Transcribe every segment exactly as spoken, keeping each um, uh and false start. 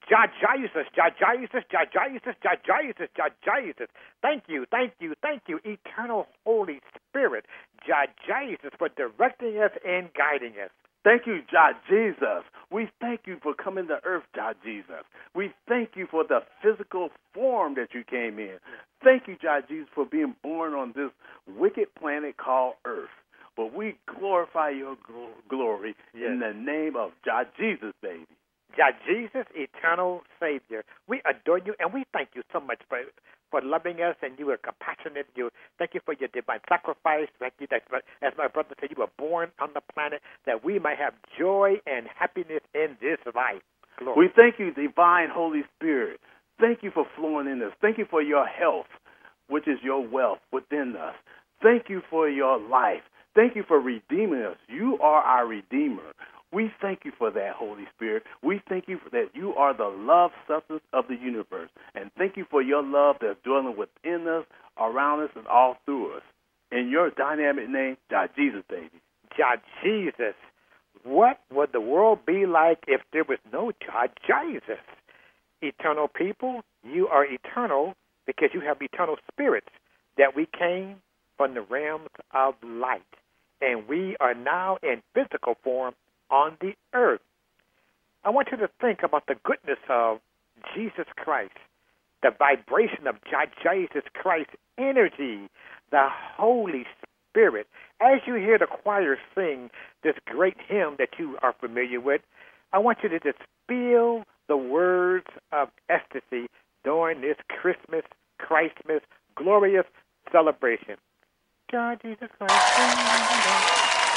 Jah Jesus, Jah Jesus, Jah Jesus, Jah Jesus, Jah Jesus. Thank you, thank you, thank you, eternal Holy Spirit, Jah Jesus, for directing us and guiding us. Thank you, Jah Jesus. We thank you for coming to earth, Jah Jesus. We thank you for the physical form that you came in. Thank you, Jah Jesus, for being born on this wicked planet called Earth. But we glorify your gl- glory yes. in the name of Jah Jesus, baby. Jah Jesus, eternal Savior. We adore you, and we thank you so much for for loving us, and you are compassionate. You Thank you for your divine sacrifice. Thank you that, as my brother said, you were born on the planet that we might have joy and happiness in this life. Glory. We thank you, divine Holy Spirit. Thank you for flowing in us. Thank you for your health, which is your wealth within us. Thank you for your life. Thank you for redeeming us. You are our Redeemer. We thank you for that, Holy Spirit. We thank you for that you are the love substance of the universe. And thank you for your love that's dwelling within us, around us, and all through us. In your dynamic name, Jah Jesus, baby. Jah Jesus. What would the world be like if there was no Jah Jesus? Eternal people, you are eternal because you have eternal spirits that we came from the realms of light. And we are now in physical form on the earth. I want you to think about the goodness of Jesus Christ, the vibration of Jesus Christ's energy, the Holy Spirit. As you hear the choir sing this great hymn that you are familiar with, I want you to just feel the words of ecstasy during this Christmas, Christmas, glorious celebration. God, Jesus Christ.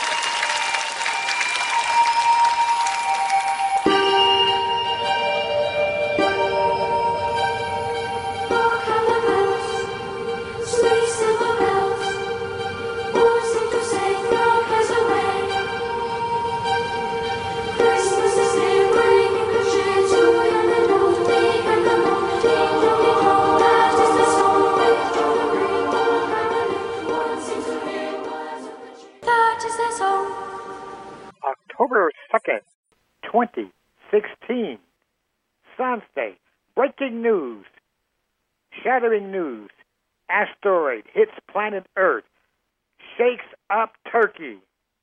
October second, twenty sixteen, Sunday, breaking news, shattering news, asteroid hits planet Earth, shakes up Turkey.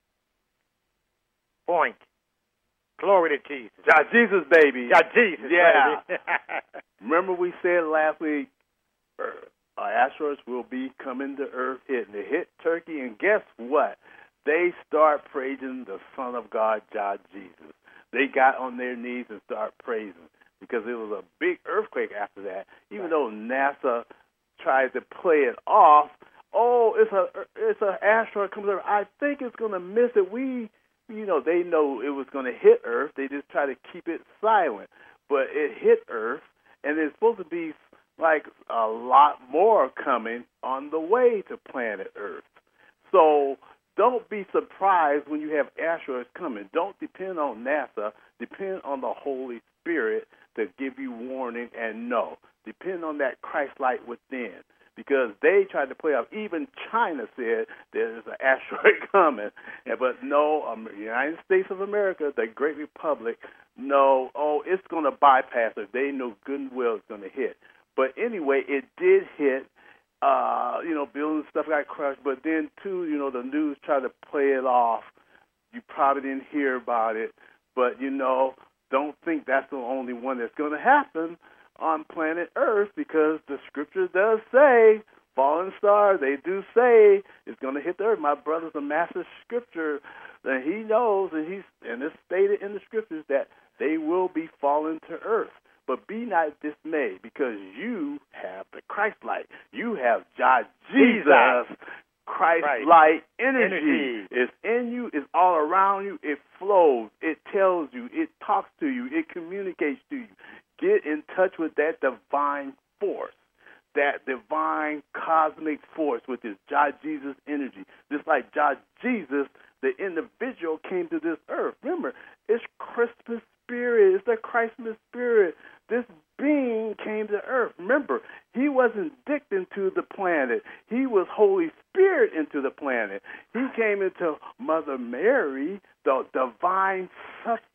Point. Glory to Jesus. Jah Jesus, baby. Jah Jesus, yeah. baby. Remember we said last week, uh, asteroids will be coming to Earth, hitting it hit Turkey, and guess what? They start praising the Son of God, Jah Jesus. They got on their knees and start praising because it was a big earthquake after that. Even right. though NASA tried to play it off, oh, it's a it's an asteroid coming over. I think it's going to miss it. We, you know, they know it was going to hit Earth. They just try to keep it silent, but it hit Earth, and it's supposed to be like a lot more coming on the way to planet Earth. So don't be surprised when you have asteroids coming. Don't depend on NASA. Depend on the Holy Spirit to give you warning and know. Depend on that Christ light within, because they tried to play off. Even China said there's an asteroid coming, but no, um, United States of America, the Great Republic, no, oh, it's going to bypass it. They know good and well it's going to hit. But anyway, it did hit. Uh, you know, buildings stuff got crushed, but then too, you know, the news tried to play it off. You probably didn't hear about it, but you know, don't think that's the only one that's going to happen on planet Earth, because the scripture does say fallen stars. They do say it's going to hit the earth. My brother's a master scripture, and he knows, and he's and it's stated in the scriptures that they will be fallen to earth. But be not dismayed, because you have the Christ light. You have Jah Jesus, Christ right. light energy. energy. It's in you. It's all around you. It flows. It tells you. It talks to you. It communicates to you. Get in touch with that divine force, that divine cosmic force, which is Jah Jesus energy. Just like Jah Jesus, the individual, came to this earth. Remember, it's Christmas spirit. It's the Christmas spirit. This being came to earth. Remember, he wasn't dipped into the planet. He was Holy Spirit into the planet. He came into Mother Mary, the divine substance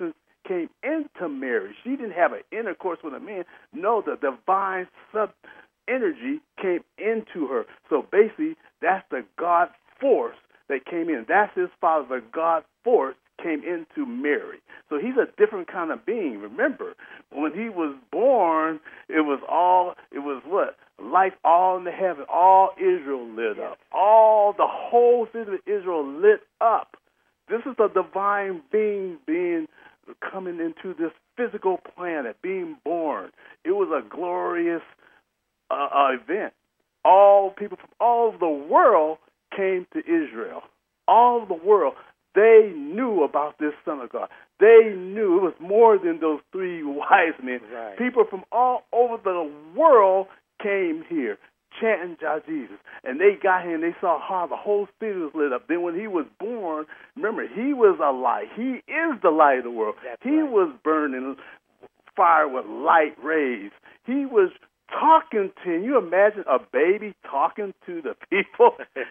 came into Mary. She didn't have an intercourse with a man. No, the divine sub energy came into her. So basically, that's the God force that came in. That's his father. The God force came into Mary. So he's a different kind of being. Remember, when he was born, it was all, it was what? Life all in the heaven. All Israel lit Yes. up. All, the whole city of Israel lit up. This is a divine being being coming into this physical planet, being born. It was a glorious uh, uh, event. All people from all over the world came to Israel. All of the world, they knew about this Son of God. They knew it was more than those three wise men. Right. People from all over the world came here chanting Jah Jesus. And they got here and they saw how the whole city was lit up. Then when he was born, remember, he was a light. He is the light of the world. That's he right. was burning fire with light rays. He was talking to, can you imagine a baby talking to the people?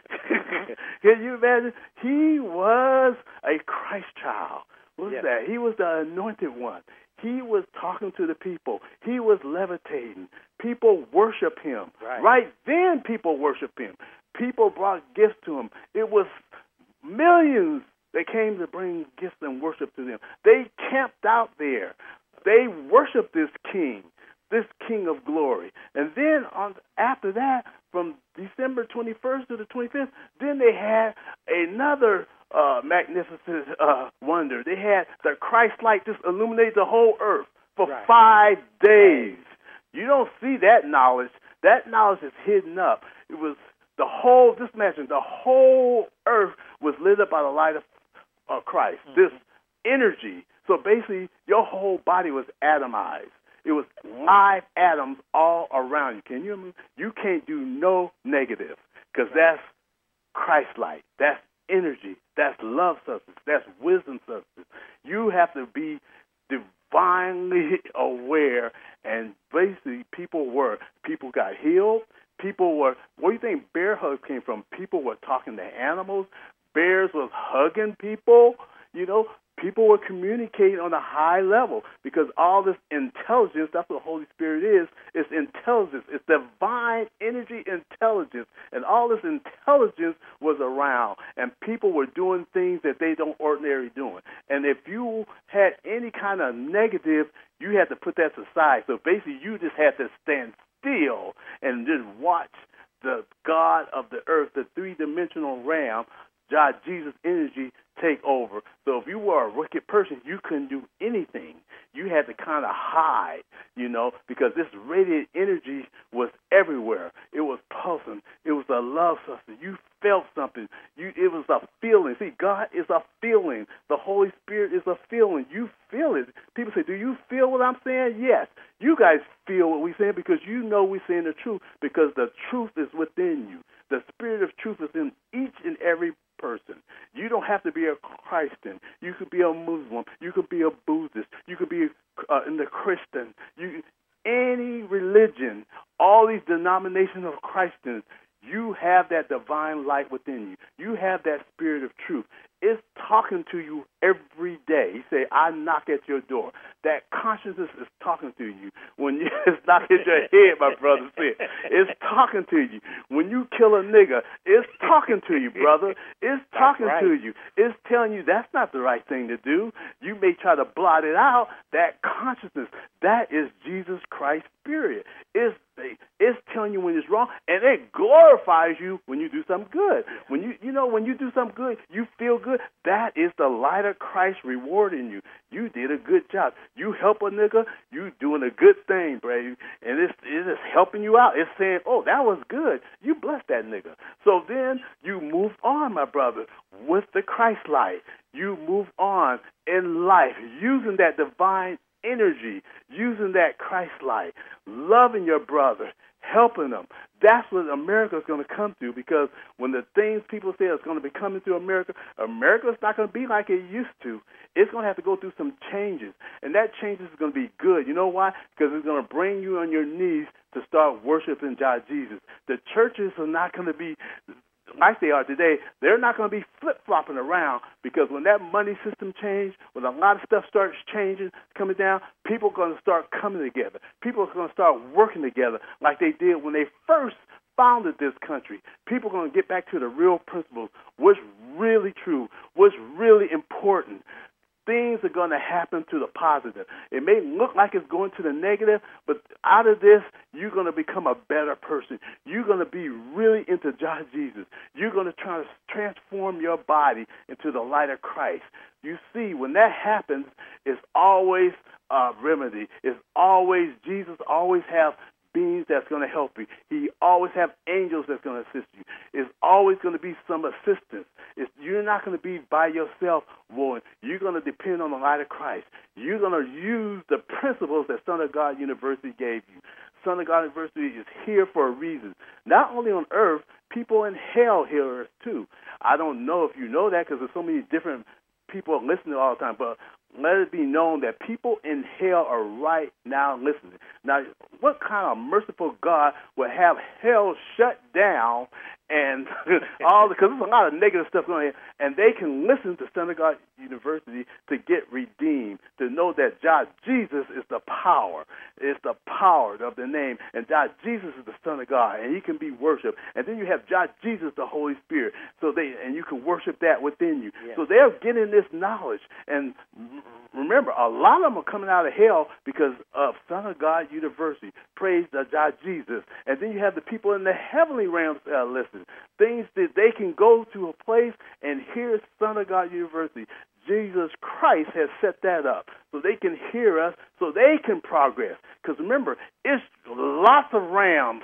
Can you imagine? He was a Christ child. What was Yes. that? He was the anointed one. He was talking to the people. He was levitating. People worship him. Right. Right then, people worship him. People brought gifts to him. It was millions that came to bring gifts and worship to them. They camped out there. They worshiped this king, this King of glory. And then on after that, from December twenty-first to the twenty-fifth, then they had another uh, magnificent uh, wonder. They had the Christ light just illuminate the whole earth for Right. five days. You don't see that knowledge. That knowledge is hidden up. It was the whole, just imagine, the whole earth was lit up by the light of uh, Christ, Mm-hmm. this energy. So basically, your whole body was atomized. It was live atoms all around you. Can you? You can't do no negative because that's Christ light. That's energy. That's love substance. That's wisdom substance. You have to be divinely aware, and basically, people were. People got healed. People were. Where do you think bear hugs came from? People were talking to animals. Bears was hugging people. You know, people were communicating on a high level because all this intelligence, that's what the Holy Spirit is, it's intelligence. It's divine energy intelligence. And all this intelligence was around. And people were doing things that they don't ordinarily doing. And if you had any kind of negative, you had to put that aside. So basically, you just had to stand still and just watch the God of the earth, the three-dimensional realm, Jah Jesus energy take over. So if you were a wicked person, you couldn't do anything. You had to kind of hide, you know, because this radiant energy was everywhere. It was pulsing. It was a love substance. You felt something. You, it was a feeling. See, God is a feeling. The Holy Spirit is a feeling. You feel it. People say, do you feel what I'm saying? Yes. You guys feel what we're saying because you know we're saying the truth because the truth is within you. The spirit of truth is in each and every person. You don't have to be a Christian. You could be a Muslim. You could be a Buddhist. You could be uh, in the Christian. You, any religion, all these denominations of Christians, you have that divine light within you. You have that spirit of truth. It's talking to you every day. You say, I knock at your door. That consciousness is talking to you. When you, it's knocking at your head, my brother said. It's talking to you. When you kill a nigger, it's talking to you, brother. It's talking right. to you. It's telling you that's not the right thing to do. You may try to blot it out. That consciousness, that is Jesus Christ, period. It's It's telling you when it's wrong, and it glorifies you when you do something good. When you, you know, when you do something good, you feel good. That is the light of Christ rewarding you. You did a good job. You help a nigga, you doing a good thing, brave, and it's it is helping you out. It's saying, oh, that was good. You blessed that nigga. So then you move on, my brother, with the Christ light. You move on in life using that divine energy, using that Christ light, loving your brother, helping them. That's what America is going to come to, because when the things people say is going to be coming to America, America is not going to be like it used to. It's going to have to go through some changes, and that changes is going to be good. You know why? Because it's going to bring you on your knees to start worshiping Jah Jesus. The churches are not going to be like they are today, they're not going to be flip-flopping around, because when that money system changed, when a lot of stuff starts changing, coming down, people are going to start coming together. People are going to start working together like they did when they first founded this country. People are going to get back to the real principles, what's really true, what's really important. Things are going to happen to the positive. It may look like it's going to the negative, but out of this, you're going to become a better person. You're going to be really into God Jesus. You're going to try to transform your body into the light of Christ. You see, when that happens, it's always a remedy. It's always, Jesus always have beings that's going to help you. He always have angels that's going to assist you. It's always going to be some assistance. It's, you're not going to be by yourself, Warren. You're going to depend on the light of Christ. You're going to use the principles that Son of God University gave you. Son of God University is here for a reason. Not only on earth, people in hell hear us too. I don't know if you know that, because there's so many different people listening all the time, but let it be known that people in hell are right now listening. Now, what kind of merciful God would have hell shut down and all, because there's a lot of negative stuff going on here, and they can listen to Son of God University to get redeemed, to know that God Jesus is the power. It's the power of the name, and God Jesus is the Son of God, and he can be worshipped. And then you have God Jesus, the Holy Spirit, so they and you can worship that within you. Yes. So they're getting this knowledge, and remember, a lot of them are coming out of hell because of Son of God University. Praise the God Jesus. And then you have the people in the heavenly realms uh, listen. Things that they can go to a place and hear Son of God University. Jesus Christ has set that up so they can hear us, so they can progress. Because remember, it's lots of rams,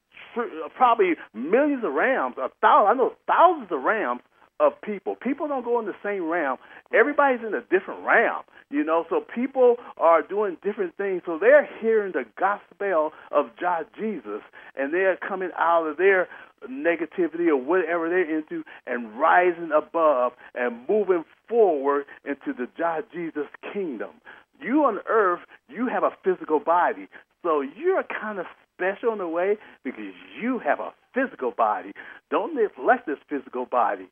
probably millions of rams, a thousand, I know thousands of rams of people. People don't go in the same realm. Everybody's in a different realm, you know, so people are doing different things. So they're hearing the gospel of God Jesus, and they're coming out of their negativity or whatever they're into and rising above and moving forward into the God Jesus kingdom. You on earth, you have a physical body, so you're kind of special in a way because you have a physical body. Don't neglect this physical body.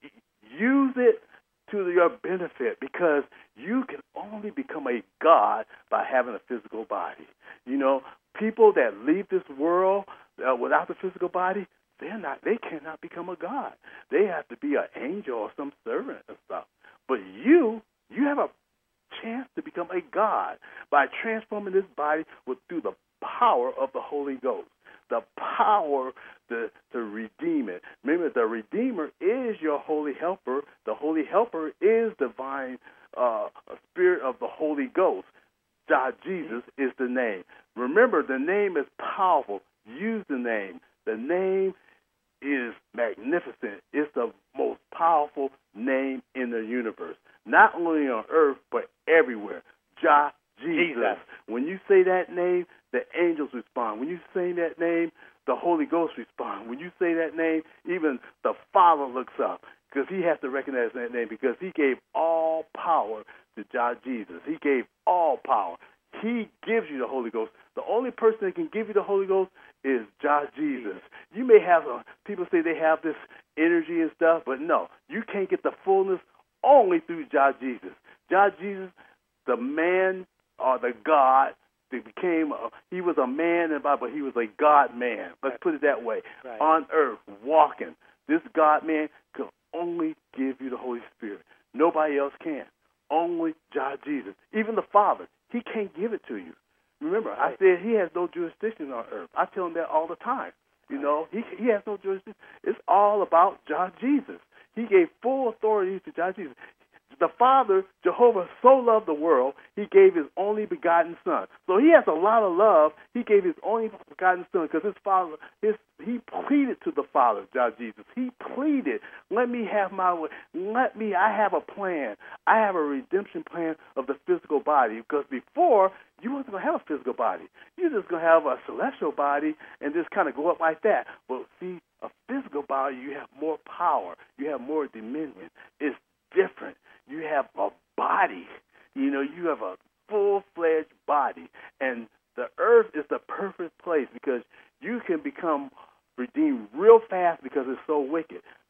Use it to your benefit, because you can only become a God by having a physical body. You know, people that leave this world uh, without the physical body, they're not. They cannot become a God. They have to be an angel or some servant and stuff. But you, you have a chance to become a God by transforming this body with through the power of the Holy Ghost. The power to, to redeem it. Remember, the Redeemer is your Holy Helper. The Holy Helper is divine uh, Spirit of the Holy Ghost. God Jesus is the name. Remember, the name is powerful. Use the name. The name is magnificent. It's the most powerful name in the universe. Not only on earth, but everywhere. God Jesus. Jesus. When you say that name, the angels respond. When you say that name, the Holy Ghost responds. When you say that name, even the Father looks up, because he has to recognize that name, because he gave all power to God Jesus. He gave all power. He gives you the Holy Ghost. The only person that can give you the Holy Ghost is God Jesus. You may have, a, people say they have this energy and stuff, but no, you can't get the fullness only through God Jesus. God Jesus, the man or the God, that became, a, he was a man in the Bible, but he was a God man. Let's right. put it that way. Right. On earth, walking. This God man can only give you the Holy Spirit. Nobody else can. Only God Jesus. Even the Father, he can't give it to you. Remember, right. I said he has no jurisdiction on earth. I tell him that all the time. You right. know, he he has no jurisdiction. It's all about God Jesus. He gave full authority to God Jesus. The Father, Jehovah, so loved the world, he gave his only begotten Son. So he has a lot of love. He gave his only begotten Son because his Father, his he pleaded to the Father, God Jesus. He pleaded, let me have my way. Let me, I have a plan. I have a redemption plan of the physical body, because before, you wasn't going to have a physical body. You're just going to have a celestial body and just kind of go up like that. But see, a physical body, you have more power. You have more dominion. It's different. You have a body. You know, you have a full-fledged body. And the earth is the perfect place because you can become redeemed real fast because it's so wicked.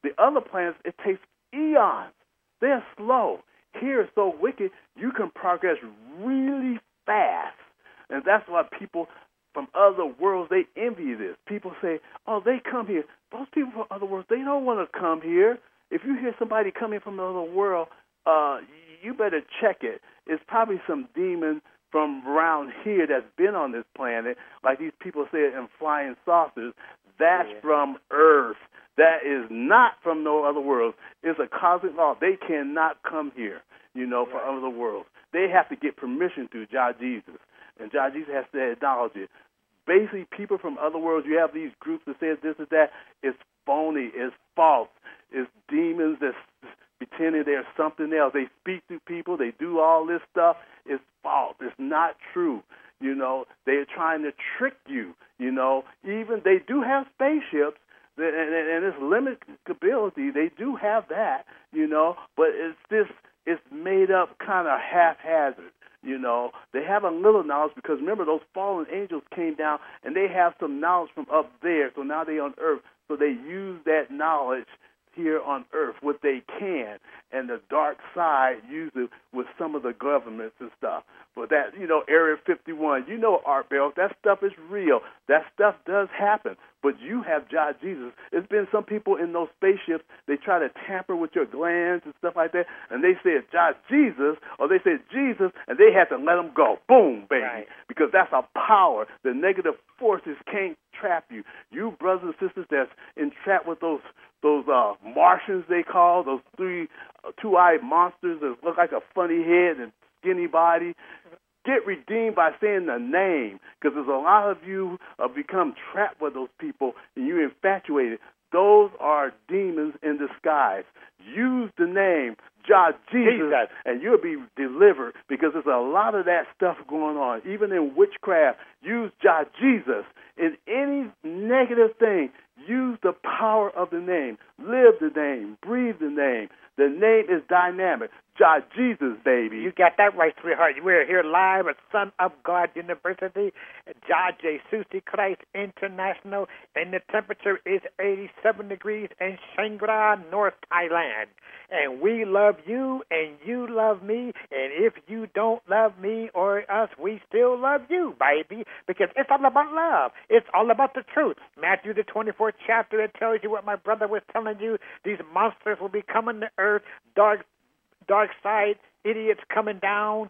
they're slow. Here is so wicked, you can progress really fast. And that's why people from other worlds, they envy this. People say, oh, they come here. Those people from other worlds, they don't want to come here. If you hear somebody coming from another world, uh, you better check it. It's probably some demon from around here that's been on this planet, like these people say in flying saucers. That's yeah. from Earth. That is not from no other world. It's a cosmic law. They cannot come here, you know, from right. other worlds. They have to get permission through Jah Jesus, and Jah Jesus has to acknowledge it. Basically, people from other worlds, you have these groups that say this or that. It's phony. It's false. It's demons that's pretending they're something else. They speak to people. They do all this stuff. It's false. It's not true. You know, they're trying to trick you. You know, even they do have spaceships, and, and, and it's limited ability. They do have that, you know, but it's this, it's made up kind of haphazard. You know, they have a little knowledge because, remember, those fallen angels came down, and they have some knowledge from up there, so now they're on earth. So they use that knowledge here on earth, what they can, and the dark side uses it with some of the governments and stuff. But that, you know, Area fifty-one, you know, Art Bell, that stuff is real. That stuff does happen. But you have Jah Jesus. There's been some people in those spaceships, they try to tamper with your glands and stuff like that, and they say Jah Jesus, or they say Jesus, and they have to let them go. Boom, baby. Right. Because that's a power. The negative forces can't trap you. You brothers and sisters that's entrapped with those those uh, Martians, they call, those three uh, two-eyed monsters that look like a funny head and skinny body, get redeemed by saying the name, because there's a lot of you uh, become trapped with those people and you're infatuated. Those are demons in disguise. Use the name Jah Jesus, Jesus, and you'll be delivered, because there's a lot of that stuff going on. Even in witchcraft, use Jah Jesus. In any negative thing, use the power of the name. Live the name. Breathe the name. The name is dynamic. Jah Jesus, baby. You got that right, sweetheart. We're here live at Son of God University, Jah Jesus Christ International, and the temperature is eighty-seven degrees in Chiang Rai, North Thailand. And we love you, and you love me, and if you don't love me or us, we still love you, baby, because it's all about love. It's all about the truth. Matthew, the twenty-fourth chapter, it tells you what my brother was telling you. These monsters will be coming to earth, dark Dark side, idiots coming down.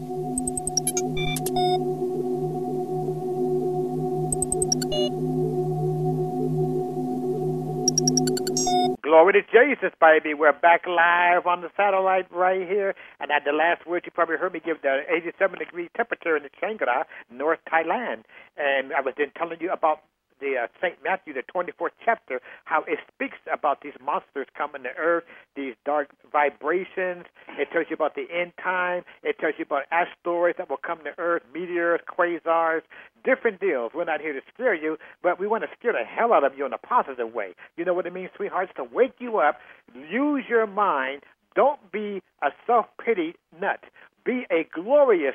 Glory to Jesus, baby. We're back live on the satellite right here. And at the last word, you probably heard me give the eighty-seven degree temperature in the Chiang Rai, North Thailand. And I was then telling you about the uh, Saint Matthew, the twenty-fourth chapter, how it speaks about these monsters coming to earth, these dark vibrations. It tells you about the end time. It tells you about asteroids that will come to earth, meteors, quasars, different deals. We're not here to scare you, but we want to scare the hell out of you in a positive way. You know what I mean, sweethearts? To wake you up, use your mind. Don't be a self-pity nut. Be a glorious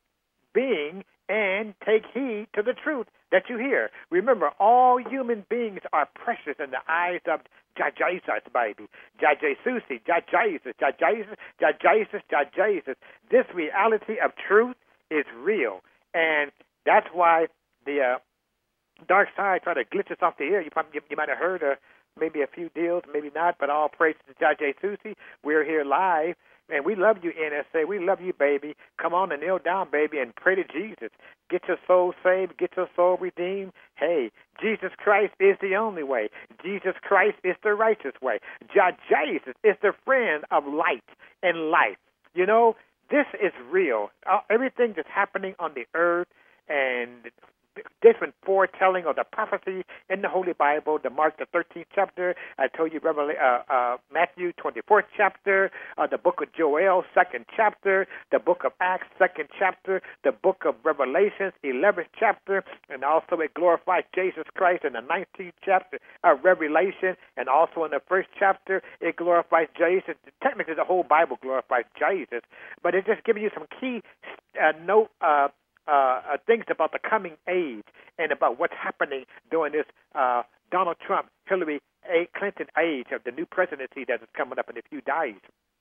being and take heed to the truth that you hear. Remember, all human beings are precious in the eyes of Jah Jesus, baby. Jah Jesus, Jah Jesus, Jah Jesus, Jah Jesus, Jah Jesus. This reality of truth is real, and that's why the uh, dark side try to glitch us off the air. You probably you, you might have heard uh, maybe a few deals, maybe not, but all praise to Jah Jesus. We're here live. And we love you, N S A. We love you, baby. Come on and kneel down, baby, and pray to Jesus. Get your soul saved. Get your soul redeemed. Hey, Jesus Christ is the only way. Jesus Christ is the righteous way. Jah Jesus is the friend of light and life. You know, this is real. Uh, everything that's happening on the earth and different foretelling of the prophecy in the Holy Bible, the Mark the thirteenth chapter, I told you Revelation, uh, uh, Matthew twenty-fourth chapter, uh, the book of Joel, second chapter, the book of Acts, second chapter, the book of Revelations, eleventh chapter, and also it glorifies Jesus Christ in the nineteenth chapter of Revelation, and also in the first chapter it glorifies Jesus. Technically the whole Bible glorifies Jesus, but it just gives you some key uh, note uh Uh, uh, things about the coming age and about what's happening during this uh, Donald Trump, Hillary A. Clinton age of the new presidency that is coming up in a few days.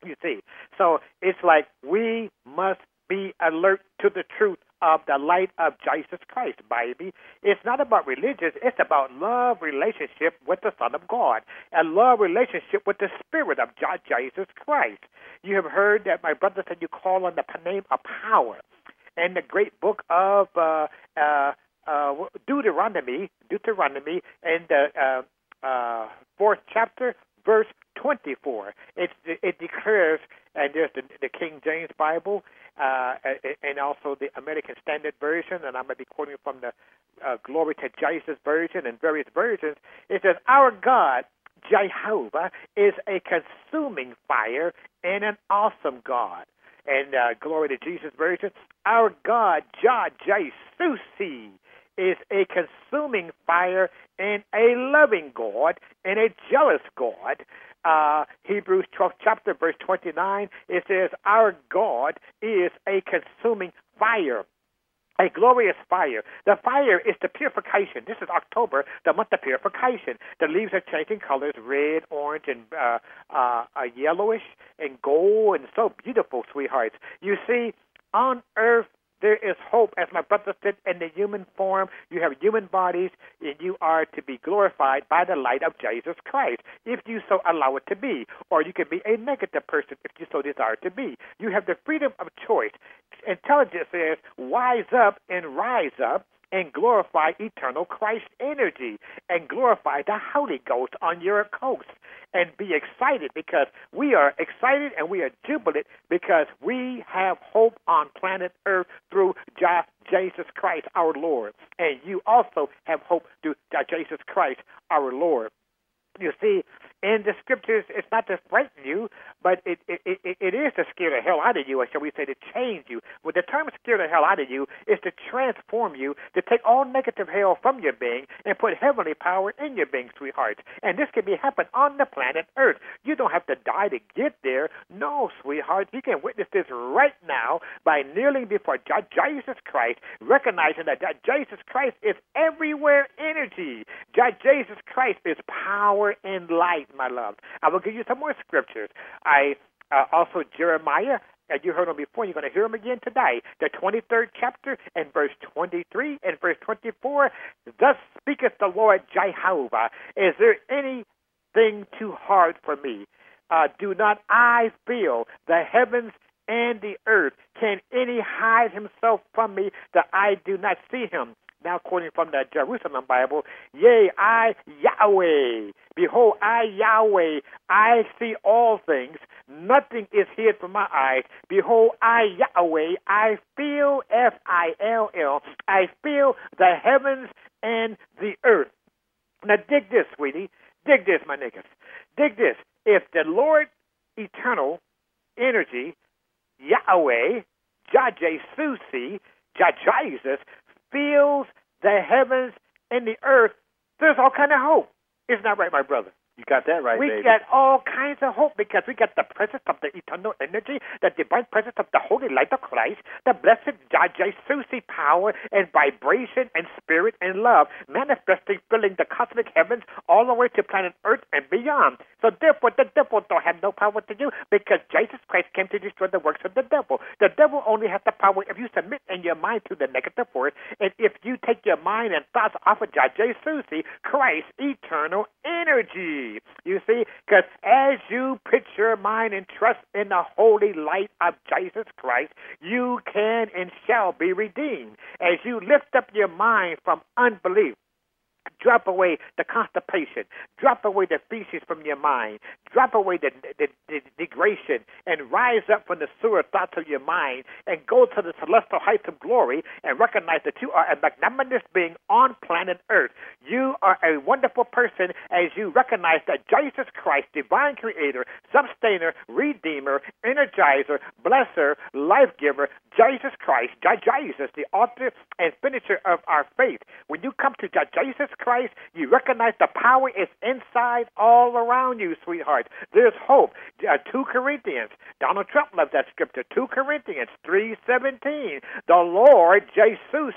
You see, so it's like we must be alert to the truth of the light of Jesus Christ, baby. It's not about religion. It's about love relationship with the Son of God and love relationship with the Spirit of Jesus Christ. You have heard that my brother said you call on the name of power. And the great book of uh, uh, uh, Deuteronomy, Deuteronomy, and the uh, uh, fourth chapter, verse twenty-four. It, it declares, and there's the, the King James Bible, uh, and also the American Standard Version, and I'm going to be quoting from the uh, Glory to Jesus Version and various versions. It says, our God, Jehovah, is a consuming fire and an awesome God. And uh, Glory to Jesus Version, our God, Jah Jesusi, is a consuming fire and a loving God and a jealous God. Uh, Hebrews twelfth chapter, verse twenty-nine, it says, our God is a consuming fire, a glorious fire. The fire is the purification. This is October, the month of purification. The leaves are changing colors, red, orange, and uh, uh, uh, yellowish, and gold, and so beautiful, sweethearts. You see, on earth, there is hope. As my brother said, in the human form, you have human bodies, and you are to be glorified by the light of Jesus Christ, if you so allow it to be. Or you can be a negative person if you so desire to be. You have the freedom of choice. Intelligence says, wise up and rise up and glorify eternal Christ energy and glorify the Holy Ghost on your coast. And be excited, because we are excited and we are jubilant because we have hope on planet Earth through Jesus Christ, our Lord. And you also have hope through Jesus Christ, our Lord. You see, in the scriptures, it's not to frighten you, but it, it, it, it is to scare the hell out of you, or shall we say to change you. Well, the term scare the hell out of you is to transform you, to take all negative hell from your being and put heavenly power in your being, sweethearts. And this can be happen on the planet Earth. You don't have to die to get there. No, sweethearts, you can witness this right now by kneeling before Jesus Christ, recognizing that Jesus Christ is everywhere energy. Jesus Christ is power and light, my love. I will give you some more scriptures. I uh, also Jeremiah, and you heard them before, you're going to hear them again today. The twenty-third chapter and verse twenty-three and verse twenty-four. Thus speaketh the Lord Jehovah. Is there anything too hard for me? Uh, do not I feel the heavens and the earth? Can any hide himself from me that I do not see him? Now quoting from the Jerusalem Bible, yea, I, Yahweh, behold, I, Yahweh, I see all things. Nothing is hid from my eyes. Behold, I, Yahweh, I feel, F I L L, I feel the heavens and the earth. Now dig this, sweetie. Dig this, my niggas. Dig this. If the Lord eternal energy, Yahweh, Jah Jesusi, Jah Jesus, feels the heavens and the earth, there's all kind of hope. Isn't that right, my brother? You got that right, we baby. We got all kinds of hope because we got the presence of the eternal energy, the divine presence of the holy light of Christ, the blessed Jah Jesusi power and vibration and spirit and love manifesting, filling the cosmic heavens all the way to planet Earth and beyond. So therefore, the devil don't have no power to you because Jesus Christ came to destroy the works of the devil. The devil only has the power if you submit in your mind to the negative force, and if you take your mind and thoughts off of Jah Jesusi, Christ, eternal energy. You see, because as you put your mind and trust in the holy light of Jesus Christ, you can and shall be redeemed. As you lift up your mind from unbelief, drop away the constipation, drop away the feces from your mind, drop away the, the, the degradation, and rise up from the sewer thoughts of your mind and go to the celestial heights of glory and recognize that you are a magnanimous being on planet Earth. You are a wonderful person as you recognize that Jesus Christ, divine creator, sustainer, redeemer, energizer, blesser, life giver, Jesus Christ, Jesus, the author and finisher of our faith. When you come to Jesus Christ, you recognize the power is inside all around you, sweetheart. There's hope. Uh, two Corinthians. Donald Trump loves that scripture. two Corinthians three seventeen. The Lord, Jesusi,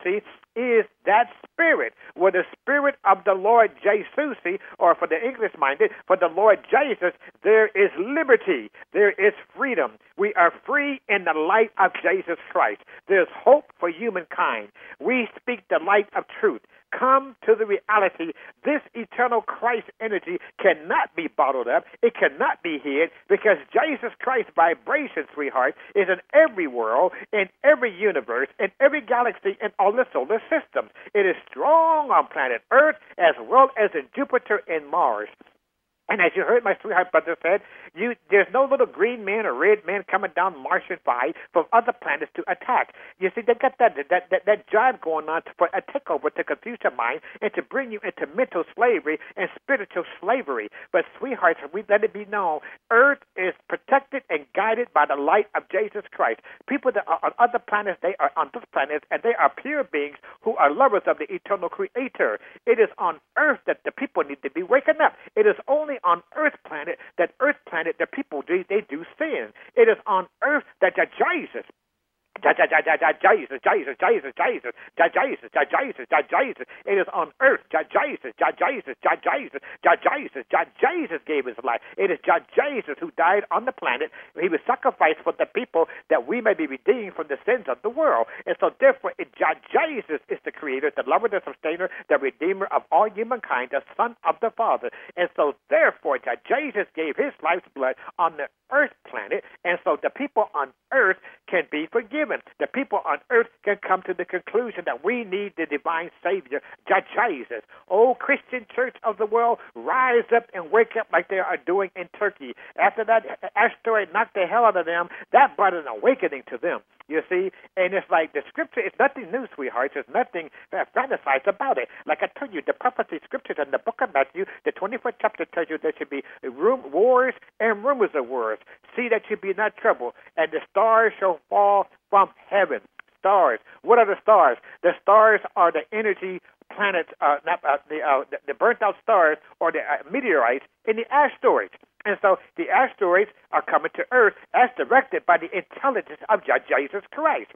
is that spirit. Where the spirit of the Lord Jesus, or for the English-minded, for the Lord Jesus, there is liberty. There is freedom. We are free in the light of Jesus Christ. There's hope for humankind. We speak the light of truth. Come to the reality. This eternal Christ energy cannot be bottled up. It cannot be hid, because Jesus Christ's vibration, sweetheart, is in every world, in every universe, in every galaxy, in all the solar systems. It is strong on planet Earth as well as in Jupiter and Mars. And as you heard my sweetheart brother said, you, there's no little green man or red man coming down Martian five from other planets to attack. You see, they got that that that, that jive going on to, for a takeover to confuse your mind and to bring you into mental slavery and spiritual slavery. But sweethearts, we let it be known, Earth is protected and guided by the light of Jesus Christ. People that are on other planets, they are on this planet, and they are pure beings who are lovers of the eternal Creator. It is on Earth that the people need to be waking up. It is only on Earth planet, that Earth planet, the people do they do sin. It is on Earth that the Jesus, Jesus, Jesus, Jesus, Jesus, Jesus, Jesus, Jesus, Jesus. It is on earth. Jesus, Jesus, Jesus, Jesus, Jesus gave his life. It is Jesus who died on the planet. He was sacrificed for the people that we may be redeemed from the sins of the world. And so therefore, Jesus is the creator, the lover, the sustainer, the redeemer of all humankind, the son of the Father. And so therefore, Jesus gave his life's blood on the earth planet. And so the people on earth can be forgiven. The people on earth can come to the conclusion that we need the divine Savior, Jesus. Oh, Christian church of the world, rise up and wake up like they are doing in Turkey. After that asteroid knocked the hell out of them, that brought an awakening to them. You see, and it's like the scripture is nothing new, sweethearts. There's nothing uh, fantasized about it. Like I told you, the prophecy scriptures in the book of Matthew, the twenty-fourth chapter tells you there should be room, wars and rumors of wars. See that you be not troubled, and the stars shall fall from heaven. Stars. What are the stars? The stars are the energy planets, uh, not uh, the, uh, the the burnt out stars or the uh, meteorites in the asteroids. And so the asteroids are coming to Earth as directed by the intelligence of Jesus Christ.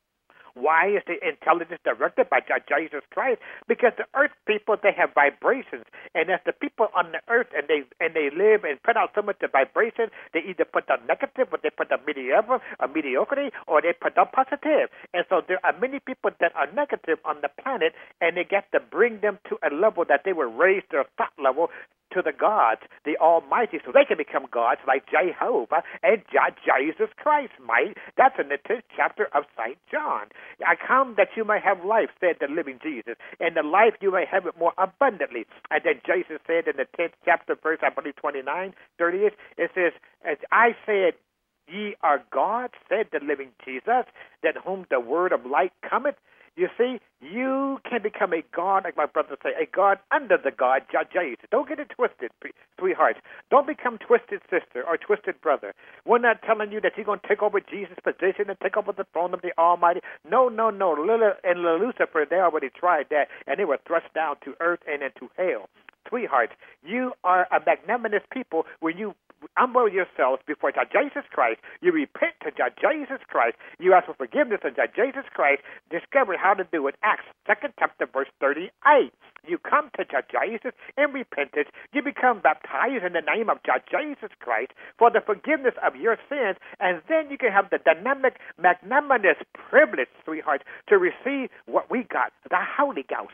Why is the intelligence directed by Jesus Christ? Because the earth people, they have vibrations. And as the people on the earth, and they and they live and put out so much of vibration, they either put the negative, or they put the mediocre, or mediocrity, or they put the positive. And so there are many people that are negative on the planet, and they get to bring them to a level that they will raise their thought level to the gods, the Almighty, so they can become gods like Jehovah and Jesus Christ might. That's in the tenth chapter of Saint John. I come that you may have life, said the living Jesus, and the life you may have it more abundantly. And then Jesus said in the tenth chapter, verse, I believe, twenty-nine, thirty, it says, as I said, ye are gods, said the living Jesus, that whom the word of light cometh. You see, you can become a God, like my brother say, a God under the God, Jesus. Don't get it twisted, sweethearts. Don't become twisted sister or twisted brother. We're not telling you that you're going to take over Jesus' position and take over the throne of the Almighty. No, no, no. Lilith and Lucifer, they already tried that, and they were thrust down to earth and into hell. Sweethearts, you are a magnanimous people when you humble yourselves before Jesus Christ. You repent to Jesus Christ. You ask for forgiveness of Jesus Christ. Discover how to do it. Acts second chapter, verse thirty-eight. You come to Jesus in repentance. You become baptized in the name of Jesus Christ for the forgiveness of your sins, and then you can have the dynamic, magnanimous privilege, sweethearts, to receive what we got, the Holy Ghost.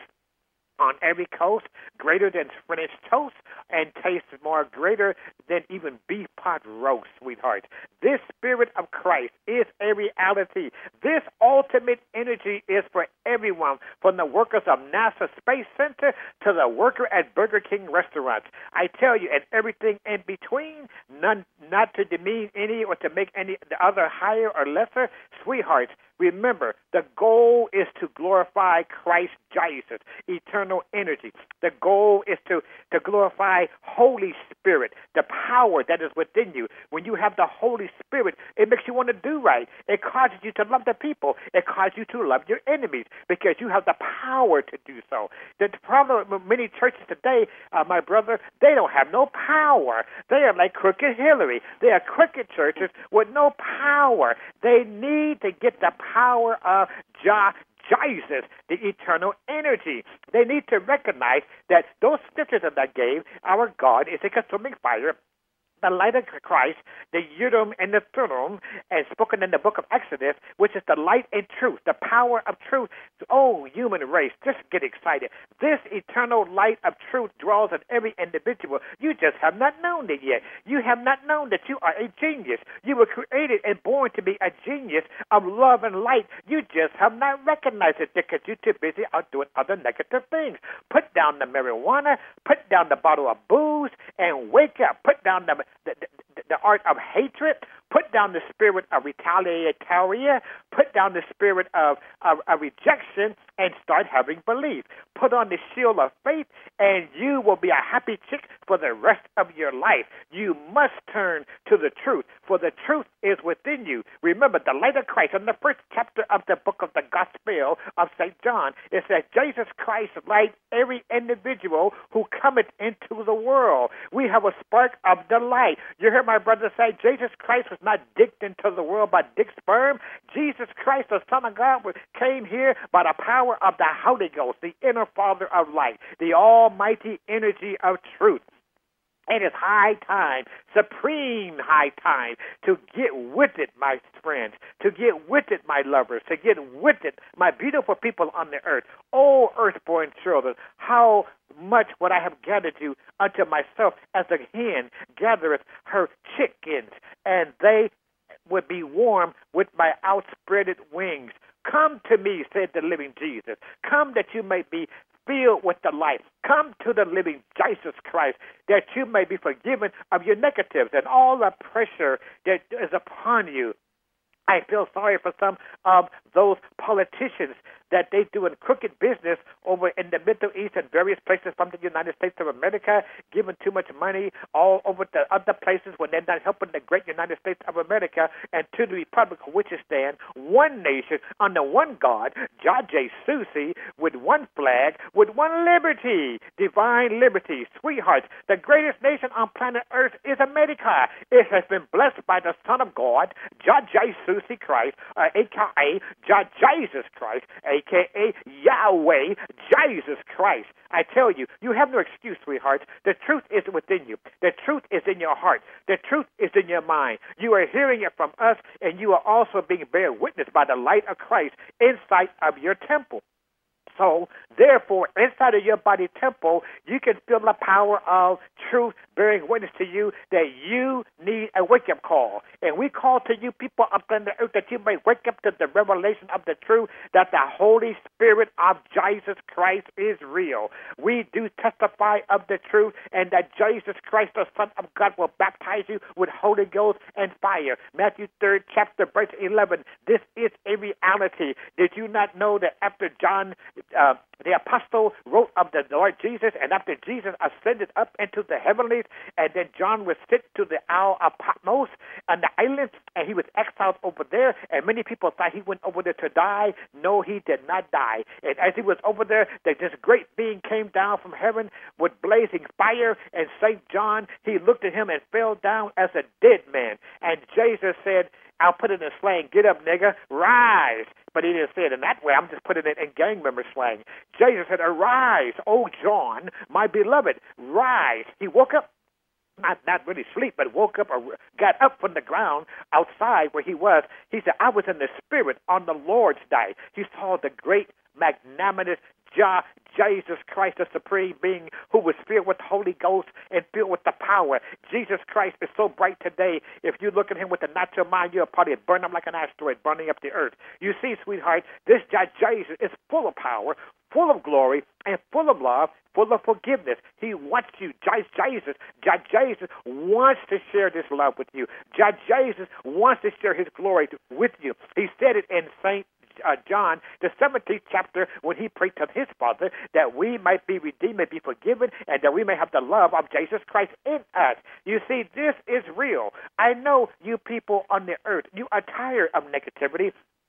On every coast, greater than French toast, and tastes more greater than even beef pot roast, sweethearts. This Spirit of Christ is a reality. This ultimate energy is for everyone, from the workers of NASA Space Center to the worker at Burger King restaurants. I tell you, and everything in between, none, not to demean any or to make any the other higher or lesser, sweethearts. Remember, the goal is to glorify Christ Jesus, eternal energy. The goal is to, to glorify Holy Spirit, the power that is within you. When you have the Holy Spirit, it makes you want to do right. It causes you to love the people. It causes you to love your enemies because you have the power to do so. The problem with many churches today, uh, my brother, they don't have no power. They are like crooked Hillary. They are crooked churches with no power. They need to get the power of Jah Jesus, the eternal energy. They need to recognize that those scriptures that I gave, our God is a consuming fire, the light of Christ, the Urim and the Thummim, and spoken in the book of Exodus, which is the light and truth, the power of truth. Oh, human race, just get excited. This eternal light of truth dwells in every individual. You just have not known it yet. You have not known that you are a genius. You were created and born to be a genius of love and light. You just have not recognized it because you're too busy out doing other negative things. Put down the marijuana, put down the bottle of booze, and wake up. Put down the The, the, the art of hatred, put down the spirit of retaliatoria, put down the spirit of, of, of rejection, and start having belief. Put on the shield of faith, and you will be a happy chick for the rest of your life. You must turn to the truth, for the truth is within you. Remember, the light of Christ, in the first chapter of the book of the Gospel of Saint John, it says, Jesus Christ light every individual who cometh into the world. We have a spark of the light. You heard my brother say, Jesus Christ was not dicked into the world by dick sperm. Jesus Christ, the Son of God, came here by the power of the Holy Ghost, the inner Father of light, the almighty energy of truth. It is high time, supreme high time, to get with it, my friends, to get with it, my lovers, to get with it, my beautiful people on the earth. Oh, earthborn children, how much would I have gathered you unto myself as a hen gathereth her chickens, and they would be warm with my outspreaded wings. Come to me, said the living Jesus. Come that you may be filled with the light. Come to the living Jesus Christ, that you may be forgiven of your negatives and all the pressure that is upon you. I feel sorry for some of those politicians that they do in crooked business over in the Middle East and various places from the United States of America, giving too much money all over the other places when they're not helping the great United States of America, and to the Republic of which stand one nation under one God, Judge Susi, with one flag, with one liberty, divine liberty. Sweethearts, the greatest nation on planet Earth is America. It has been blessed by the Son of God, Judge Susi Christ, uh, a k a. Judge Jesus Christ, a k a. Yahweh, Jesus Christ. I tell you, you have no excuse, sweethearts. The truth is within you. The truth is in your heart. The truth is in your mind. You are hearing it from us, and you are also being bear witness by the light of Christ inside of your temple. So, therefore, inside of your body temple, you can feel the power of truth bearing witness to you that you need a wake-up call. And we call to you people up on the earth that you may wake up to the revelation of the truth that the Holy Spirit of Jesus Christ is real. We do testify of the truth, and that Jesus Christ, the Son of God, will baptize you with Holy Ghost and fire. Matthew third chapter, verse eleven. This is a reality. Did you not know that after John Uh, the apostle wrote of the Lord Jesus, and after Jesus ascended up into the heavenlies, and then John was sent to the Isle of Patmos on the island, and he was exiled over there, and many people thought he went over there to die. No, he did not die. And as he was over there, that this great being came down from heaven with blazing fire, and Saint John, he looked at him and fell down as a dead man. And Jesus said, I'll put it in slang, get up, nigga, rise. But he didn't say it in that way. I'm just putting it in gang member slang. Jesus said, arise, O John, my beloved, rise. He woke up, not not really sleep, but woke up or got up from the ground outside where he was. He said, I was in the spirit on the Lord's day. He saw the great, magnanimous Jah, Jesus Christ, the supreme being who was filled with the Holy Ghost and filled with the power. Jesus Christ is so bright today. If you look at him with a natural mind, you'll probably burn him like an asteroid burning up the earth. You see, sweetheart, this Jah Jesus is full of power, full of glory, and full of love, full of forgiveness. He wants you. Jah Jesus, Jah Jesus wants to share this love with you. Jah Jesus wants to share his glory with you. He said it in Saint Uh, John, the seventeenth chapter, when he prayed to his Father that we might be redeemed and be forgiven, and that we may have the love of Jesus Christ in us. You see, this is real. I know you people on the earth, you are tired of negativity.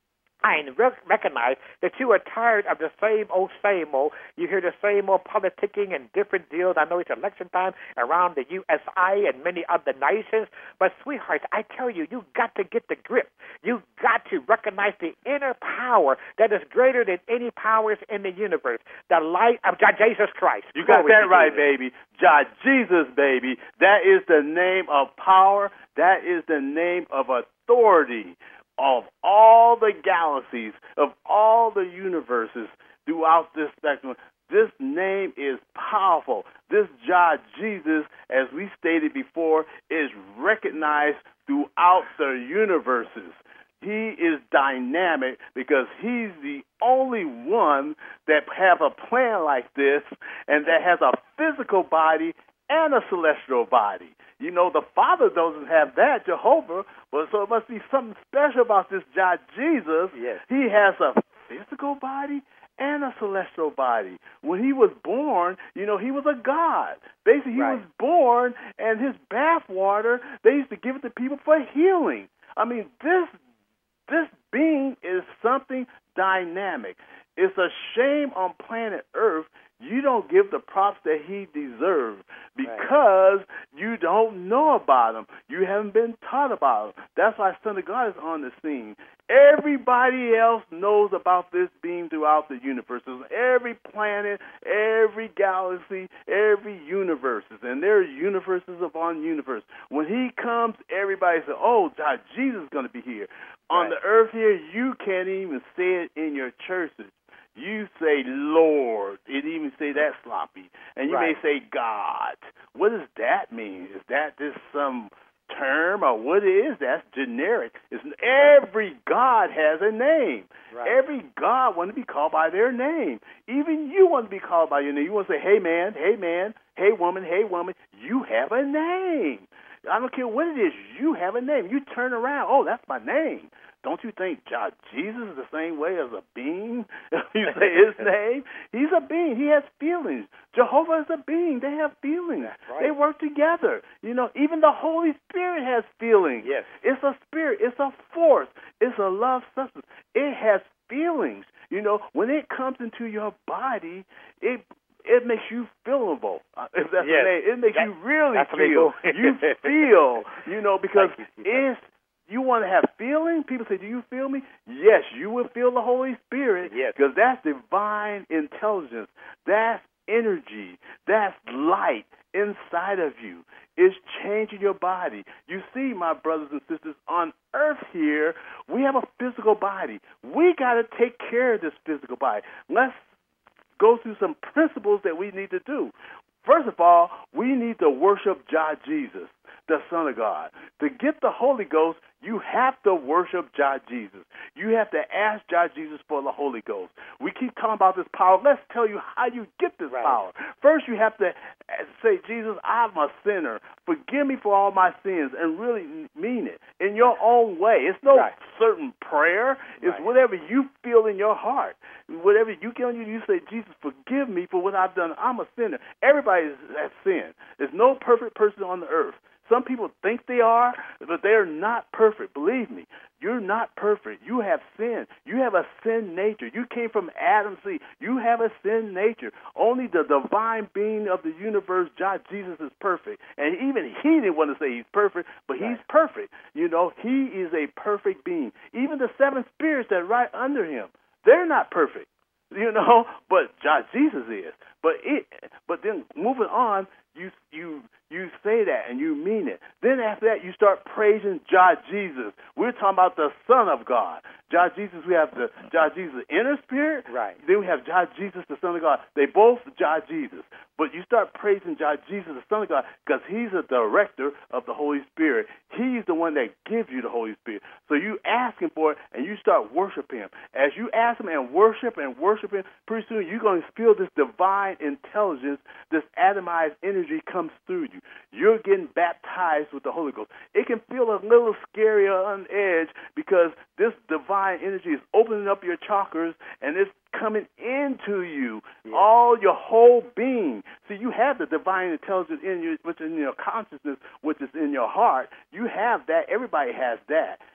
and rec- recognize that you are tired of the same old, same old. You hear the same old politicking and different deals. I know it's election time around the U S I and many other nations, but sweethearts, I tell you, you got to get the grip. You got to recognize the inner power that is greater than any powers in the universe, the light of God, Jesus Christ. You got Glory that to right, Jesus. baby. God, Jesus, baby. That is the name of power. That is the name of authority of all the galaxies, of all the universes throughout this spectrum. This name is powerful. This God, Jesus, as we stated before, is recognized throughout the universes. He is dynamic because he's the only one that have a plan like this and that has a physical body and a celestial body. You know, the Father doesn't have that, Jehovah, but so it must be something special about this God, Jesus. Yes. He has a physical body and a celestial body. When he was born, you know, he was a god. Basically, he Right. was born, and his bath water, they used to give it to people for healing. I mean, this this being is something dynamic. It's a shame on planet Earth you don't give the props that he deserves because right. you don't know about him. You haven't been taught about him. That's why Son of God is on the scene. Everybody else knows about this being throughout the universe. Every planet, every galaxy, every universe. And there are universes upon universe. When he comes, everybody says, oh, God, Jesus is going to be here. On right. the earth here, you can't even say it in your churches. You say Lord. It even say that sloppy. And you right. may say God. What does that mean? Is that just some term or what is that? That's generic. It's, every God has a name. Right. Every God wants to be called by their name. Even you want to be called by your name. You want to say, hey, man, hey, man, hey, woman, hey, woman. You have a name. I don't care what it is. You have a name. You turn around. Oh, that's my name. Don't you think God, Jesus is the same way as a being? You say his name? He's a being. He has feelings. Jehovah is a being. They have feelings. Right. They work together. You know, even the Holy Spirit has feelings. Yes. It's a spirit. It's a force. It's a love substance. It has feelings. You know, when it comes into your body, it it makes you feelable. If that's yes. the name. It makes that, you really feel. You feel, you know, because you, it's you want to have feeling? People say, do you feel me? Yes, you will feel the Holy Spirit yes. because that's divine intelligence. That's energy. That's light inside of you. It's changing your body. You see, my brothers and sisters, on earth here, we have a physical body. We got to take care of this physical body. Let's go through some principles that we need to do. First of all, we need to worship God Jesus, the Son of God. To get the Holy Ghost, you have to worship God Jesus. You have to ask God Jesus for the Holy Ghost. We keep talking about this power. Let's tell you how you get this right. power. First, you have to say, Jesus, I'm a sinner. Forgive me for all my sins, and really mean it in your own way. It's no right. certain prayer. It's right. whatever you feel in your heart. Whatever you get on you, you say, Jesus, forgive me for what I've done. I'm a sinner. Everybody has sinned. There's no perfect person on the earth. Some people think they are, but they're not perfect. Believe me, you're not perfect. You have sin. You have a sin nature. You came from Adam's seed. You have a sin nature. Only the divine being of the universe, God Jesus, is perfect. And even he didn't want to say he's perfect, but he's right. perfect. You know, he is a perfect being. Even the seven spirits that are right under him, they're not perfect. You know, but God Jesus is. But it. But then moving on, you you you say that and you mean it. Then after that, you start praising God Jesus. We're talking about the Son of God. God Jesus, we have the God Jesus inner spirit. Right. Then we have God Jesus, the Son of God. They both God Jesus. But you start praising God Jesus, the Son of God, because he's the director of the Holy Spirit. He's the one that gives you the Holy Spirit. So you ask him for it, and you start worshiping him. As you ask him and worship and worship him, pretty soon you're going to feel this divine intelligence, this atomized energy comes through you. You're getting baptized with the Holy Ghost. It can feel a little scary or on edge because this divine energy is opening up your chakras, and it's coming into you, yeah. all your whole being. See, you have the divine intelligence in you, which is in your consciousness, which is in your heart. You have that. Everybody has that.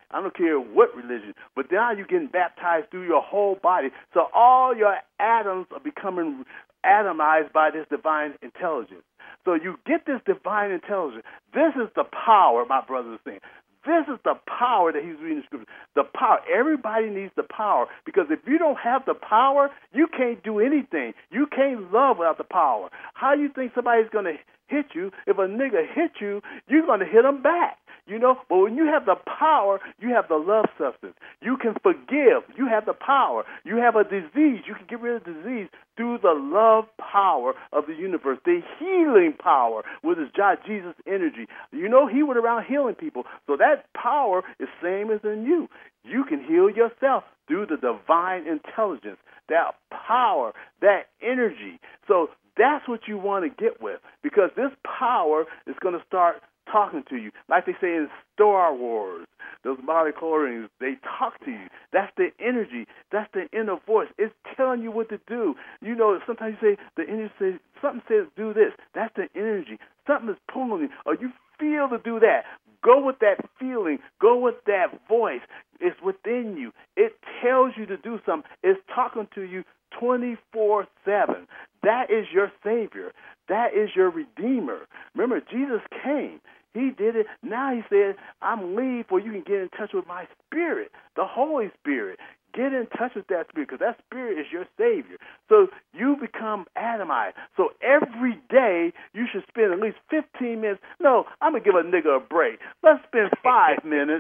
I don't care what religion. But now you're getting baptized through your whole body. So all your atoms are becoming atomized by this divine intelligence. So you get this divine intelligence. This is the power, my brothers and sisters. This is the power that he's reading the scripture. The power. Everybody needs the power, because if you don't have the power, you can't do anything. You can't love without the power. How you think somebody's going to hit you? If a nigga hit you, you're going to hit him back. You know, but when you have the power, you have the love substance. You can forgive. You have the power. You have a disease. You can get rid of disease through the love power of the universe, the healing power, which is God, Jesus' energy. You know, he went around healing people. So that power is same as in you. You can heal yourself through the divine intelligence, that power, that energy. So that's what you want to get with, because this power is going to start talking to you. Like they say in Star Wars, those midichlorians, they talk to you. That's the energy. That's the inner voice. It's telling you what to do. You know, sometimes you say, the energy says, something says do this. That's the energy. Something is pulling you, or you feel to do that. Go with that feeling. Go with that voice. It's within you. It tells you to do something. It's talking to you twenty-four seven. That is your Savior. That is your Redeemer. Remember, Jesus came. He did it. Now he said, I'm leave where you can get in touch with my Spirit, the Holy Spirit. Get in touch with that Spirit, because that Spirit is your Savior. So you become atomized. So every day you should spend at least fifteen minutes. No, I'm going to give a nigga a break. Let's spend five minutes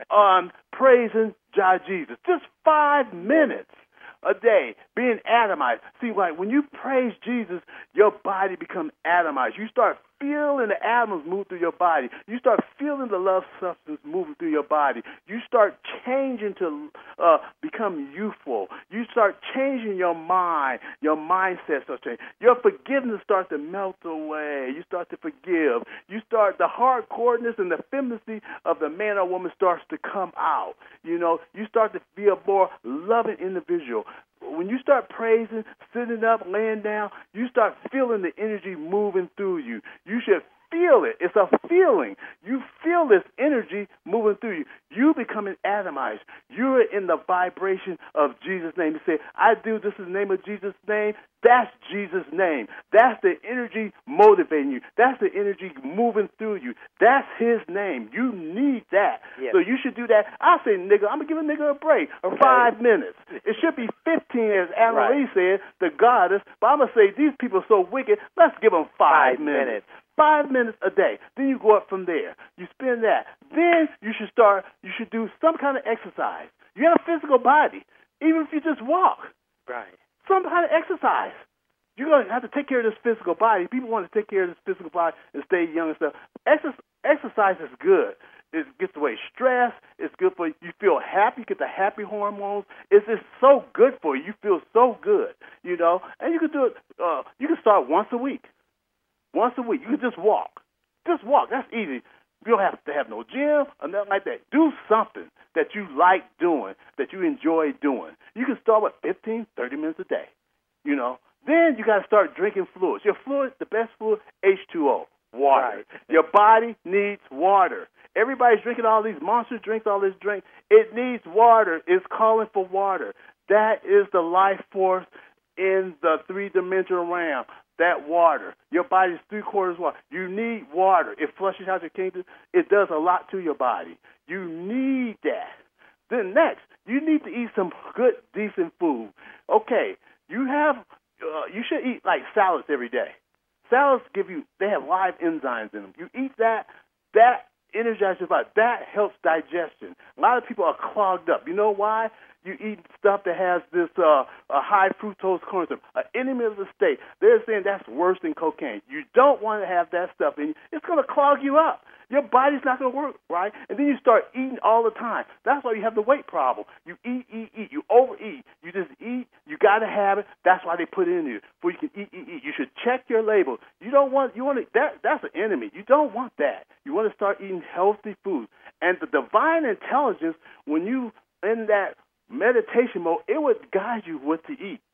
on praising God Jesus. Just five minutes a day, being atomized. See, like when you praise Jesus, your body becomes atomized. You start feeling the atoms move through your body. You start feeling the love substance moving through your body. You start changing to uh, become youthful. You start changing your mind. Your mindset starts changing. Your forgiveness starts to melt away. You start to forgive. You start, the hardcoreness and the femininity of the man or woman starts to come out. You know, you start to be a more loving individual. When you start praising, sitting up, laying down, you start feeling the energy moving through you. You should feel it. It's a feeling. You feel this energy moving through you. You becoming atomized. You're in the vibration of Jesus' name. You say, I do this in the name of Jesus' name. That's Jesus' name. That's the energy motivating you. That's the energy moving through you. That's his name. You need that. Yes. So you should do that. I say, nigga, I'm going to give a nigga a break of okay. five minutes. It should be fifteen, as Anna-Lee right. said, the goddess. But I'm going to say, these people are so wicked, let's give them five, five minutes. minutes. Five minutes a day. Then you go up from there. You spend that. Then you should start, you should do some kind of exercise. You have a physical body, even if you just walk. Right. Some kind of exercise. You're going to have to take care of this physical body. People want to take care of this physical body and stay young and stuff. Exer- exercise is good. It gets away stress. It's good for you. You feel happy. You get the happy hormones. It's just so good for you. You feel so good, you know. And you can do it. Uh, you can start once a week. Once a week. You can just walk. Just walk. That's easy. You don't have to have no gym or nothing like that. Do something that you like doing, that you enjoy doing. You can start with fifteen, thirty minutes a day, you know. Then you got to start drinking fluids. Your fluid, the best fluid, H two O, water. Right. Your body needs water. Everybody's drinking all these monster drinks, all this drink. It needs water. It's calling for water. That is the life force in the three-dimensional realm. That water. Your body's three-quarters water. You need water. It flushes out your kingdom. It does a lot to your body. You need that. Then next, you need to eat some good, decent food. Okay, you have, uh, you should eat like salads every day. Salads give you, they have live enzymes in them. You eat that, that energizes your body. That helps digestion. A lot of people are clogged up. You know why? You eat stuff that has this uh, a high fructose corn syrup, an enemy of the state. They're saying that's worse than cocaine. You don't want to have that stuff in you. It's going to clog you up. Your body's not going to work, right? And then you start eating all the time. That's why you have the weight problem. You eat, eat, eat. You overeat. You just eat. You got to have it. That's why they put it in you, so you can eat, eat, eat. You should check your label. You don't want, you want to, that, that's an enemy. You don't want that. You want to start eating healthy food. And the divine intelligence, when you in that meditation mode, it would guide you what to eat.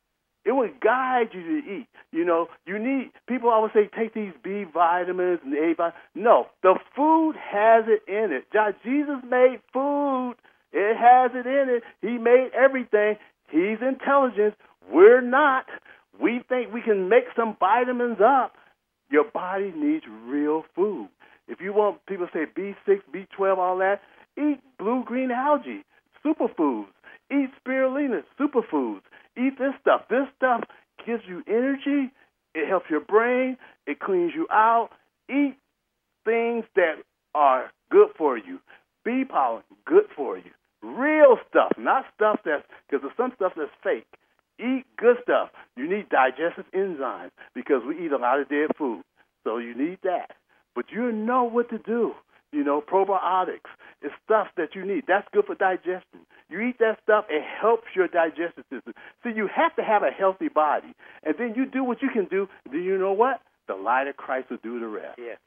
It will guide you to eat. You know, you need, people always say, take these B vitamins and A vitamins. No, the food has it in it. Jesus made food. It has it in it. He made everything. He's intelligent. We're not. We think we can make some vitamins up. Your body needs real food. If you want, people say B six, B twelve, all that, eat blue-green algae, superfoods. Eat spirulina, superfoods. Eat this stuff. This stuff gives you energy. It helps your brain. It cleans you out. Eat things that are good for you. Bee pollen, good for you. Real stuff, not stuff that's, because there's some stuff that's fake. Eat good stuff. You need digestive enzymes because we eat a lot of dead food. So you need that. But you know what to do. You know, probiotics. It's stuff that you need. That's good for digestion. You eat that stuff, it helps your digestive system. So you have to have a healthy body. And then you do what you can do. Then you know what? The light of Christ will do the rest. Yes.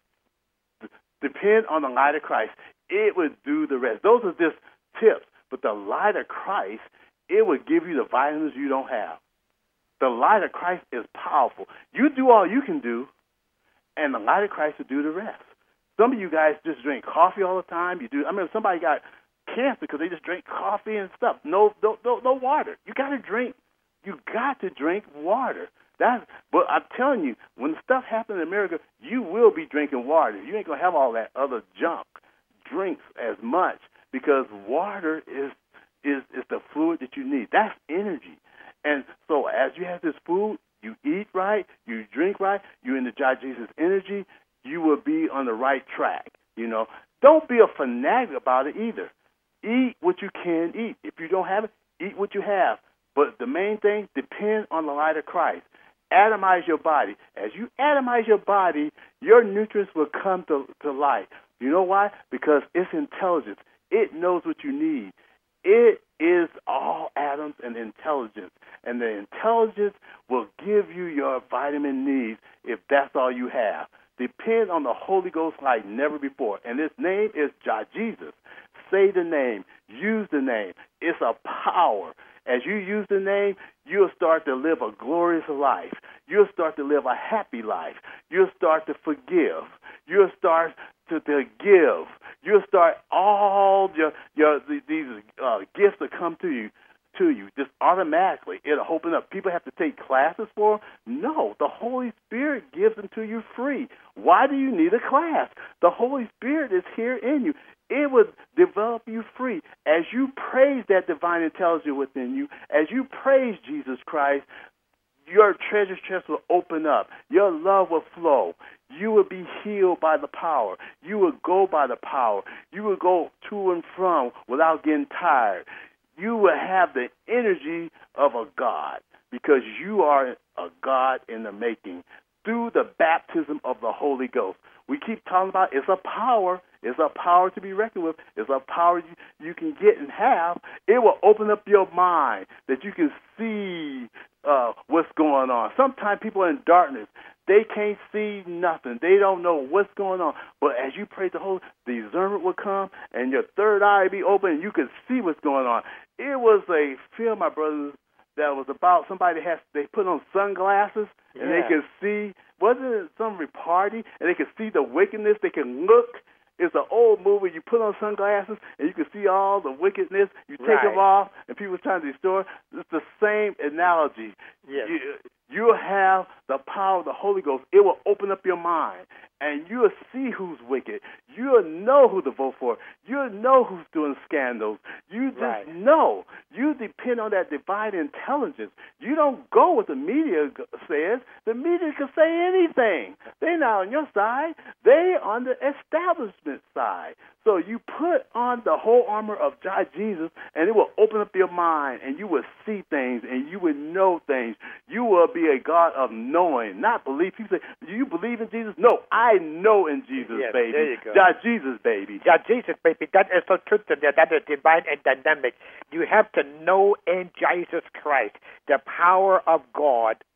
Depend on the light of Christ. It would do the rest. Those are just tips. But the light of Christ, it will give you the vitamins you don't have. The light of Christ is powerful. You do all you can do, and the light of Christ will do the rest. Some of you guys just drink coffee all the time. You do. I mean, somebody got cancer because they just drink coffee and stuff. No, no, no, no water. You got to drink. You got to drink water. That's. But I'm telling you, when stuff happens in America, you will be drinking water. You ain't gonna have all that other junk drinks as much because water is is is the fluid that you need. That's energy. And so as you have this food, you eat right, you drink right, you energize Jesus' energy. You will be on the right track, you know. Don't be a fanatic about it either. Eat what you can eat. If you don't have it, eat what you have. But the main thing, depend on the light of Christ. Atomize your body. As you atomize your body, your nutrients will come to, to light. You know why? Because it's intelligence. It knows what you need. It is all atoms and intelligence. And the intelligence will give you your vitamin needs if that's all you have. Depend on the Holy Ghost like never before. And his name is Jah Jesus. Say the name. Use the name. It's a power. As you use the name, you'll start to live a glorious life. You'll start to live a happy life. You'll start to forgive. You'll start to, to give. You'll start all your your these uh, gifts that come to you. to you, just automatically. It'll open up. People have to take classes for them. No, the Holy Spirit gives them to you free. Why do you need a class? The Holy Spirit is here in you. It will develop you free. As you praise that divine intelligence within you, as you praise Jesus Christ, your treasure chest will open up. Your love will flow. You will be healed by the power. You will go by the power. You will go to and from without getting tired. You will have the energy of a God because you are a God in the making through the baptism of the Holy Ghost. We keep talking about it's a power. It's a power to be reckoned with. It's a power you, you can get and have. It will open up your mind that you can see uh, what's going on. Sometimes people are in darkness. They can't see nothing. They don't know what's going on. But as you pray the Holy, the discernment will come, and your third eye will be open, and you can see what's going on. It was a film, my brothers, that was about somebody has they put on sunglasses, and yeah. they could see. Wasn't it some party? And they could see the wickedness. They can look. It's an old movie. You put on sunglasses, and you can see all the wickedness. You take right. them off, and people are trying to destroy. It's the same analogy. Yes. You, you'll have the power of the Holy Ghost. It will open up your mind, and you'll see who's wicked. You'll know who to vote for. You'll know who's doing scandals. You just right. know. You depend on that divine intelligence. You don't go what the media says. The media can say anything. They're not on your side. They're on the establishment side. So you put on the whole armor of Jah Jesus, and it will open up your mind, and you will see things, and you will know things. You will be a God of knowing, not belief. People say, do you believe in Jesus? No, I know in Jesus, yes, baby. There you go. Jah Jesus, baby. Jah Jesus, baby. That is so true to that. That is divine and dynamic. You have to know in Jesus Christ the power of God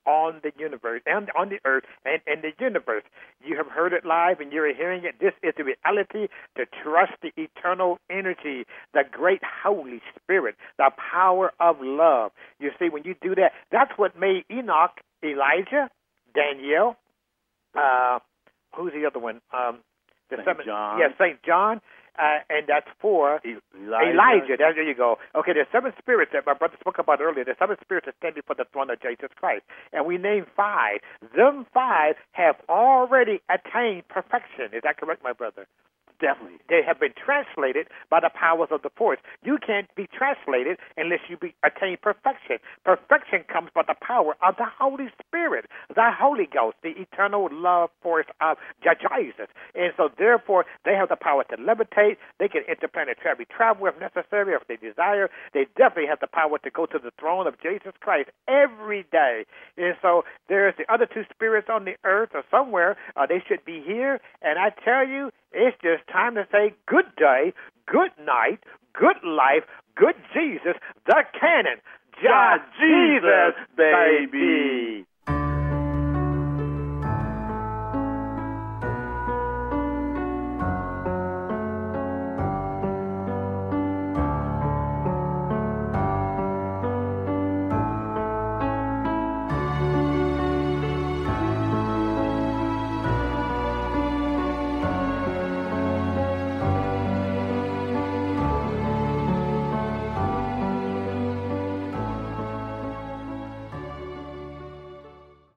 on the universe and on the earth and in the universe. You have heard it live and you're hearing it. This is the reality, to trust the eternal energy, the great Holy Spirit, the power of love. You see, when you do that, that's what made Enoch, Elijah, Daniel, uh, who's the other one? Um, the Saint seven, John. Yeah, Saint John. Uh, and that's for Elijah. Elijah. There, there you go. Okay, there's seven spirits that my brother spoke about earlier. There's seven spirits that stand before the throne of Jesus Christ. And we named five. Them five have already attained perfection. Is that correct, my brother? Definitely. They have been translated by the powers of the force. You can't be translated unless you be, attain perfection. Perfection comes by the power of the Holy Spirit, the Holy Ghost, the eternal love force of Jesus. And so, therefore, they have the power to levitate. They can interplanetary travel if necessary, if they desire. They definitely have the power to go to the throne of Jesus Christ every day. And so, there's the other two spirits on the earth or somewhere. Uh, they should be here. And I tell you, it's just time to say good day, good night, good life, good Jesus, the canon. Just Jesus, baby.